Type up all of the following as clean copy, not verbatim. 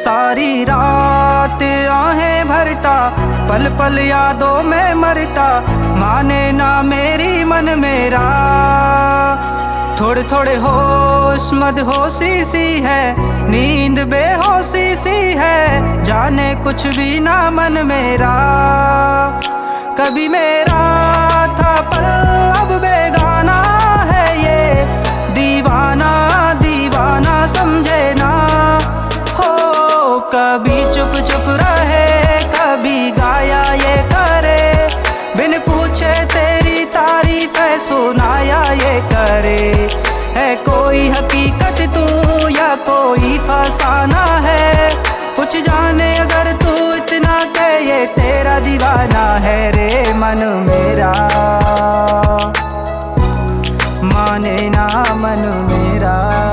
सारी रात आहें भरता, पल पल यादों में मरता, माने ना मेरी मन मेरा। थोड़े थोड़े होश मदहोशी सी है, नींद बेहोशी सी है, जाने कुछ भी ना मन मेरा। कभी मेरा था पर अब बेगाना है ये, दीवाना दीवाना समझे ना। हो कभी चुप चुप रहे, कभी गाया ये करे, बिन पूछे तेरी तारीफें सुनाया ये करे। है कोई हकीकत तू या कोई फसाना है, कुछ जाने अगर तू इतना कहे ये तेरा दीवाना है रे मन मेरा। माने ना मन मेरा।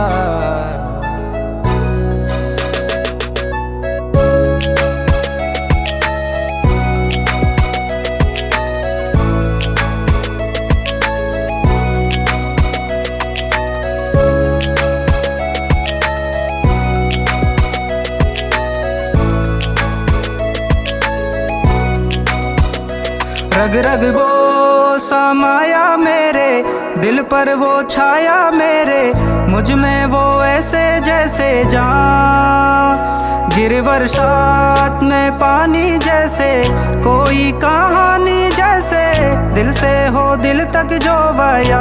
रग रग वो समाया मेरे दिल पर, वो छाया मेरे मुझ में, वो ऐसे जैसे जान गिर बरसात में पानी जैसे, कोई कहानी जैसे, दिल से हो दिल तक जो बया।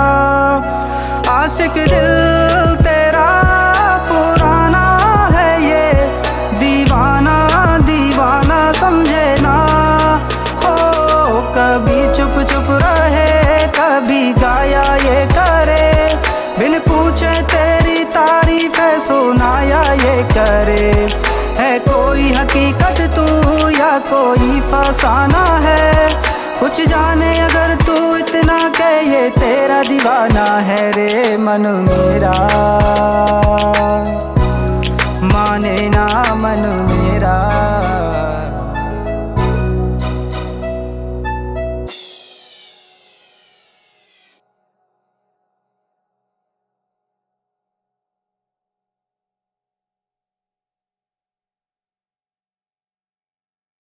आशिक दिल तेरा पुराना है ये, दीवाना दीवाना समझे ना। कभी चुप चुप रहे, कभी गाया ये करे, बिन पूछे तेरी तारीफें सुनाया ये करे। है कोई हकीकत तू या कोई फसाना है, कुछ जाने अगर तू इतना कहे ये तेरा दीवाना है रे मन मेरा। माने ना मन